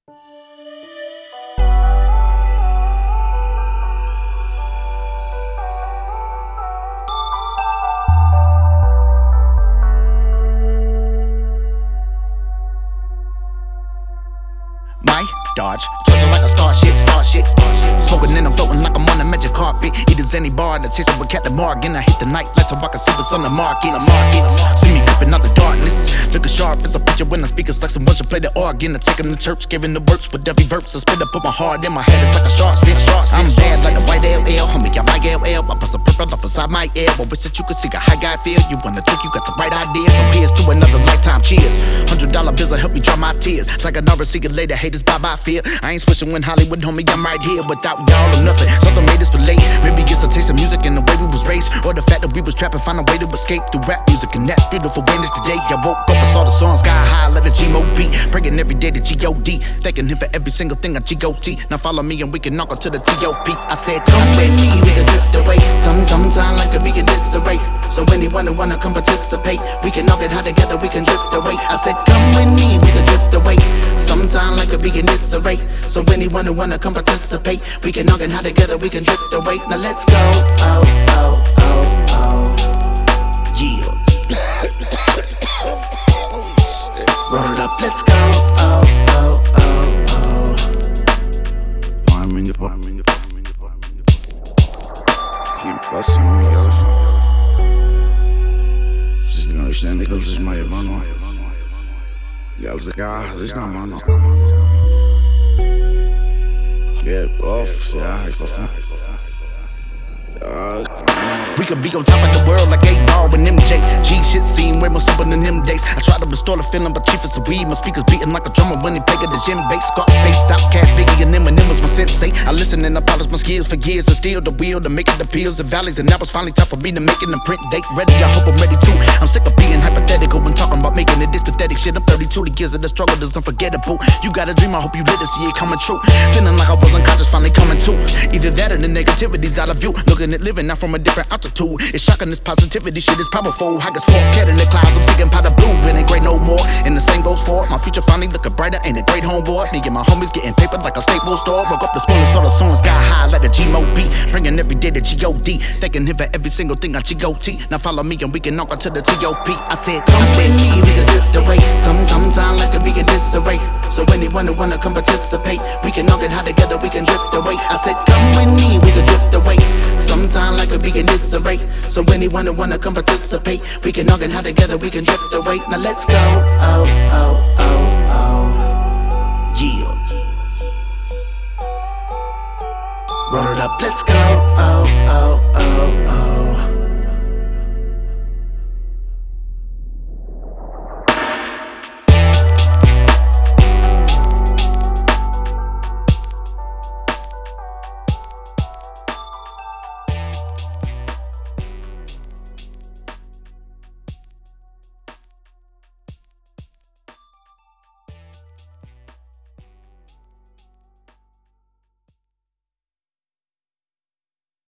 My Dodge, charging like a starship. Smoking and I'm floating like I'm on a magic carpet. It is any bar that tastes with Captain Morgan. I hit the night lights so I can see what's on the market. See me creeping out the darkness, looking sharp as a picture when I speak. It's like someone should play the organ. I take him to church, giving the works with every verse. I spit up, put my heart in my head. It's like a shark stick. I'm bad like the white LL, homie got my LL. I bust a purple off inside my elbow. Wish that you could see how guy feel. You wanna drink, you got the right idea. So here's to another lifetime. Cheers. $100 bills will help me dry my tears. It's like I never see it later. Haters bye bye fear. I ain't switching when Hollywood, homie. I'm right here. Without y'all or nothing. Something made us relate. Maybe it's a taste of music and the way we was raised, or the fact that we was trapping, find a way to escape through rap music, and that's beautiful. Witness today. I woke up and saw the song sky high, let the G-Mo beat. Praying every day to G-O-D, thanking him for every single thing I G-O-T. Now follow me and we can knock on to the T-O-P. I said, come with me, we can drift away. Sometime life can be in disarray. So anyone who wanna come participate, we can knock it high together, we can drift away. I said, come with me, we can drift away. Sometime life could be in disarray. So anyone who wanna come participate, we can knock it high together, we can drift away. Now let's go, oh, oh, oh, oh. Yeah. Roll it up, let's go, oh, oh, oh, oh. I'm in your pop. Keep busting on the elephant. Wszystko już nie to jest moje wano. Języka, to jest na mano. Get off, yeah, off. We could be on top of the world like 8-Ball and MJ. G shit seem way more simple than them days. I try to restore the feeling, but chief is the weed. My speakers beating like a drummer when they play the gym bass. Scarface, Outkast, Biggie, and Eminem was my sensei. I listen and I polish my skills for years, and still the wheel to make it the pills and valleys. And now it's finally time for me to make it and print date ready. I hope I'm ready too. I'm sick of being hypothetical when talking about making it this pathetic shit. I'm 32, the years of the struggle is unforgettable. You got a dream, I hope you live to see it coming true. Feeling like I was unconscious, finally coming to. Either that or the negativity's out of view. Looking at living now from a different altitude. It's shocking, this positivity shit is powerful. I get cat in the clouds, I'm seeking pot of blue. It ain't great no more, and the same goes for it. My future finally looking brighter, ain't a great homeboy. Me and my homies getting paper like a Staples store. Woke up this morning, saw the song sky high like the G-Mo beat. Bringing every day to G-O-D, thanking him for every single thing I G-O-T. Now follow me and we can knock on to the T-O-P. I said, come with me, we can drift away. Sometime life can be in disarray. So anyone who wanna come participate, we can knock it high together, we can drift away. I said, come with me, we can drift away. Sometime life could be in disarray. So anyone who wanna come participate, we can knock it high together, we can drift away. Now let's go, oh, oh, oh, oh. Yeah. Roll it up, let's go.